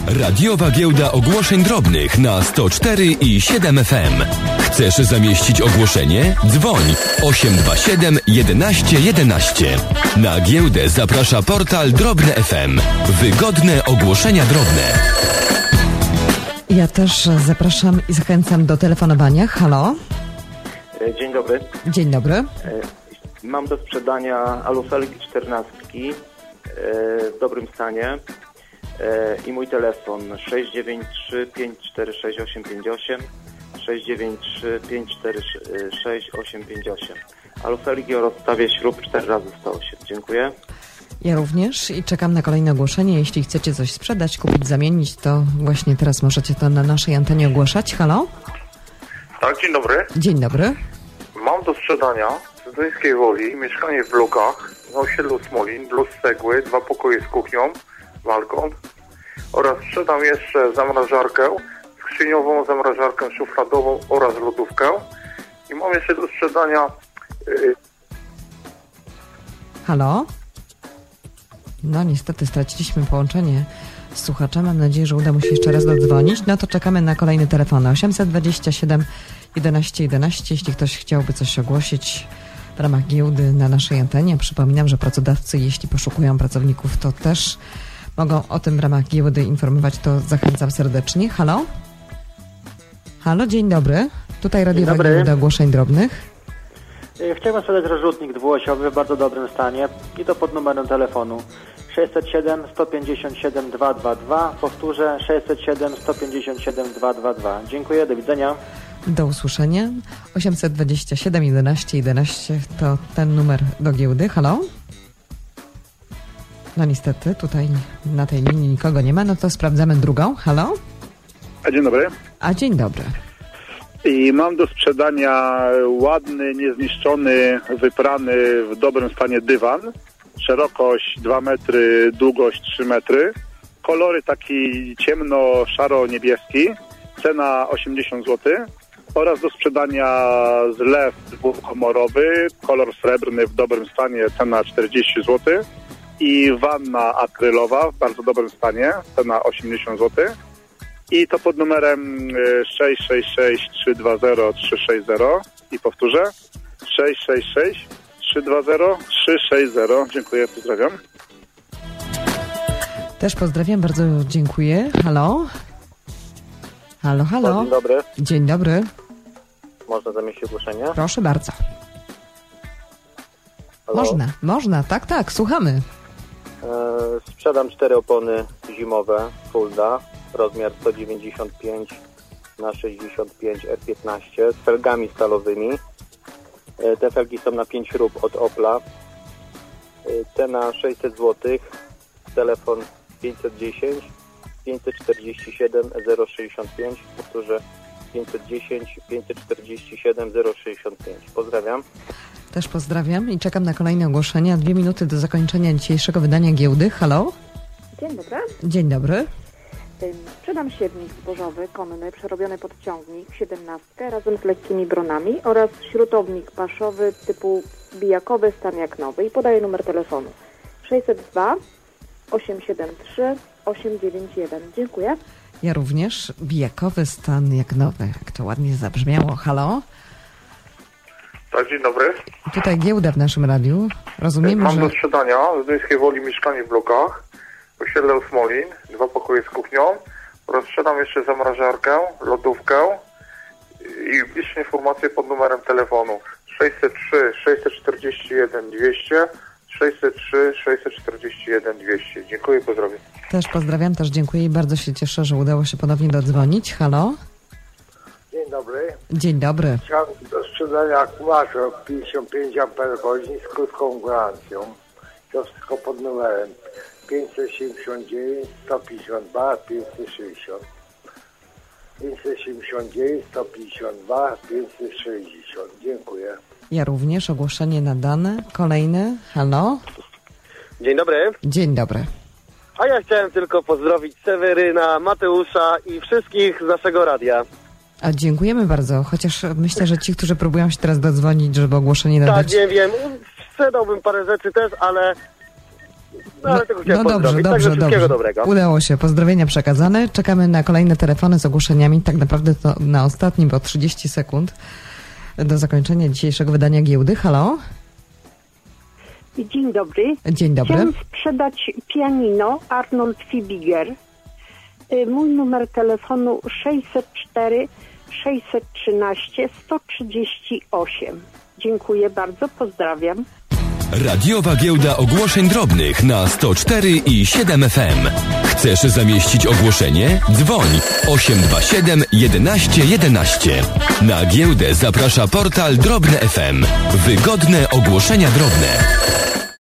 Radiowa giełda ogłoszeń drobnych na 104 i 7 FM. Chcesz zamieścić ogłoszenie? Dzwoń 827 11 11. Na giełdę zaprasza portal Drobne FM. Wygodne ogłoszenia drobne. Ja też zapraszam i zachęcam do telefonowania. Halo? Dzień dobry. Dzień dobry. Mam do sprzedania alufelgi 14 w dobrym stanie i mój telefon 693 546 858 693 546 858. Alufelgi o rozstawie śrub 4 razy 108. Dziękuję. Ja również i czekam na kolejne ogłoszenie. Jeśli chcecie coś sprzedać, kupić, zamienić, to właśnie teraz możecie to na naszej antenie ogłaszać. Halo? Tak, dzień dobry. Dzień dobry. Mam do sprzedania z Duńskiej Woli mieszkanie w blokach na osiedlu Smolin, blok z cegły, 2 pokoje z kuchnią, balkon oraz sprzedam jeszcze zamrażarkę, skrzyniową, zamrażarkę szufladową oraz lodówkę i mam jeszcze do sprzedania... Halo? No niestety straciliśmy połączenie z słuchaczem. Mam nadzieję, że uda mu się jeszcze raz dodzwonić. No to czekamy na kolejne telefony. 827 11 11. Jeśli ktoś chciałby coś ogłosić w ramach giełdy na naszej antenie. Przypominam, że pracodawcy, jeśli poszukują pracowników, to też mogą o tym w ramach giełdy informować. To zachęcam serdecznie. Halo? Halo, dzień dobry. Tutaj Radiowa Giełda Ogłoszeń Drobnych. Chciałbym sprzedać rozrzutnik dwuosiowy w bardzo dobrym stanie i to pod numerem telefonu 607 157 222. Powtórzę 607 157 222. Dziękuję, do widzenia. Do usłyszenia. 827 11 11 to ten numer do giełdy. Halo? No niestety, tutaj na tej linii nikogo nie ma, no to sprawdzamy drugą. Halo? Dzień dobry. A dzień dobry. I mam do sprzedania ładny, niezniszczony, wyprany, w dobrym stanie dywan. Szerokość 2 metry, długość 3 metry. Kolory taki ciemno-szaro-niebieski. Cena 80 zł. Oraz do sprzedania zlew dwukomorowy, kolor srebrny w dobrym stanie, cena 40 zł. I wanna akrylowa w bardzo dobrym stanie, cena 80 zł. I to pod numerem 666 320 360 i powtórzę 666 320 360. Dziękuję, pozdrawiam. Też pozdrawiam, bardzo dziękuję. Halo? Halo, halo. Dzień dobry. Dzień dobry. Można zamieścić ogłoszenie? Proszę bardzo. Halo? Można, tak, słuchamy. Sprzedam 4 opony zimowe Fulda, rozmiar 195 na 65 R15 z felgami stalowymi. Te felgi są na 5 śrub od Opla. Cena 600 zł. Telefon 510 547 065. Powtórzę 510 547 065. Pozdrawiam. Też pozdrawiam i czekam na kolejne ogłoszenia. 2 minuty do zakończenia dzisiejszego wydania giełdy. Halo? Dzień dobry. Dzień dobry. Sprzedam siewnik zbożowy, konny, przerobiony pod ciągnik, 17 razem z lekkimi bronami oraz śrutownik paszowy typu bijakowy, stan jak nowy i podaję numer telefonu 602 873 891. Dziękuję. Ja również. Bijakowy stan jak nowy. Jak to ładnie zabrzmiało. Halo? Tak, dzień dobry. Tutaj giełda w naszym radiu. Rozumiemy, Mam że... do sprzedania z Duńskiej Woli mieszkanie w blokach, osiedle Smolin, 2 pokoje z kuchnią oraz sprzedam jeszcze zamrażarkę, lodówkę i jeszcze informacje pod numerem telefonu 603 641 200 603 641 200. Dziękuję, pozdrawiam. Też pozdrawiam, też dziękuję i bardzo się cieszę, że udało się ponownie dodzwonić. Halo? Dzień dobry. Dzień dobry. Chciałem do sprzedania akumulator 55 Ah z krótką gwarancją. To wszystko pod numerem 579 152 560. 579 152 560. Dziękuję. Ja również. Ogłoszenie nadane. Kolejne. Halo? Dzień dobry. Dzień dobry. A ja chciałem tylko pozdrowić Seweryna, Mateusza i wszystkich z naszego radia. A dziękujemy bardzo, chociaż myślę, że ci, którzy próbują się teraz dodzwonić, żeby ogłoszenie nadać... Tak, nie wiem, sprzedałbym parę rzeczy też, ale No ale tego chciałem dobrze, pozdrowić. Także wszystkiego dobrego. Udało się. Pozdrowienia przekazane. Czekamy na kolejne telefony z ogłoszeniami. Tak naprawdę to na ostatni, bo 30 sekund do zakończenia dzisiejszego wydania giełdy. Halo? Dzień dobry. Dzień dobry. Chciałam sprzedać pianino Arnold Fibiger. Mój numer telefonu 604 613 138. Dziękuję bardzo, pozdrawiam. Radiowa giełda ogłoszeń drobnych na 104 i 7 FM. Chcesz zamieścić ogłoszenie? Dzwoń 827 11 11. Na giełdę zaprasza portal Drobne FM. Wygodne ogłoszenia drobne.